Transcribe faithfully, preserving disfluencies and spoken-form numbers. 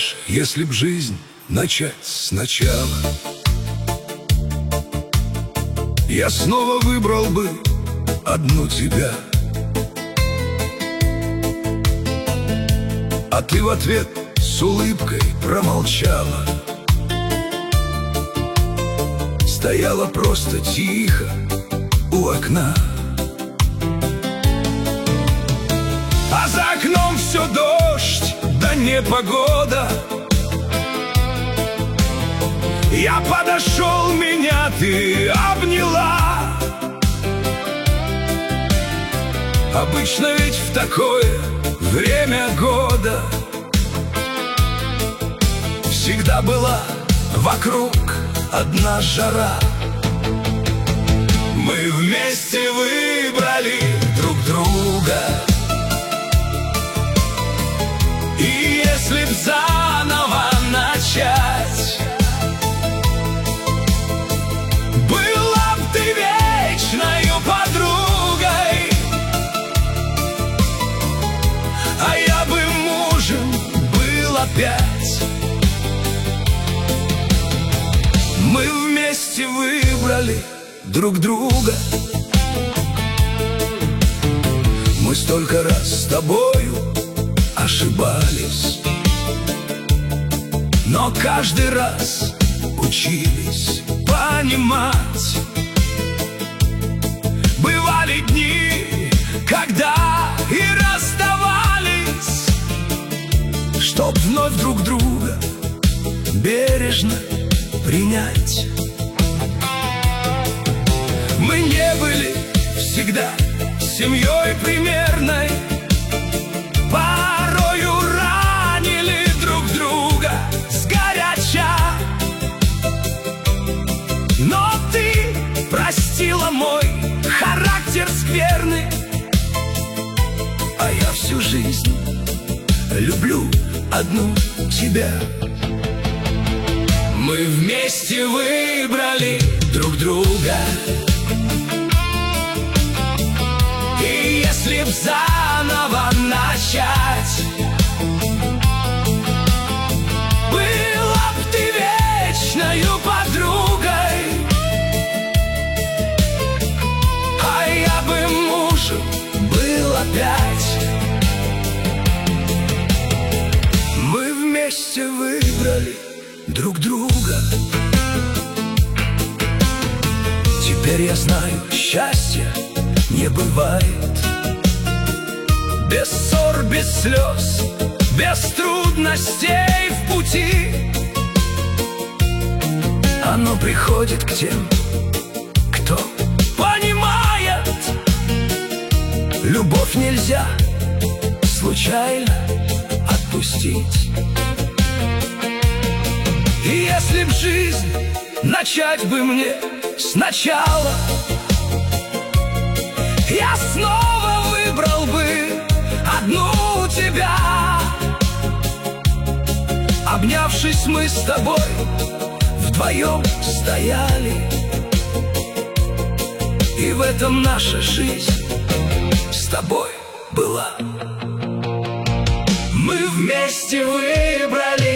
Знаешь, если б жизнь начать сначала, я снова выбрал бы одну тебя. А ты в ответ с улыбкой промолчала, стояла просто тихо у окна. А за окном все дождь, да непогода. Я подошел, меня ты обняла. Обычно ведь в такое время года всегда была вокруг одна жара. Мы вместе выбрали друг друга, и если б заново начать, была б ты вечною подругой, а я бы мужем был опять. Мы вместе выбрали друг друга. Мы столько раз с тобою ошибались, но каждый раз учились понимать. Бывали дни, когда и расставались, чтоб вновь друг друга бережно принять. Мы не были всегда семьей примерной, порою ранили друг друга сгоряча. Но ты простила мой характер скверный, а я всю жизнь люблю одну тебя. Мы вместе выбрали друг друга, и если б заново начать, была б ты вечною подругой, а я бы мужем был опять. Мы вместе выбрали друг друга. Теперь я знаю, счастья не бывает без ссор, без слез, без трудностей в пути. Оно приходит к тем, кто понимает. Любовь нельзя случайно отпустить. И если б жизнь начать бы мне сначала, я снова выбрал бы одну тебя. Обнявшись, мы с тобой вдвоем стояли, и в этом наша жизнь с тобой была. Мы вместе выбрали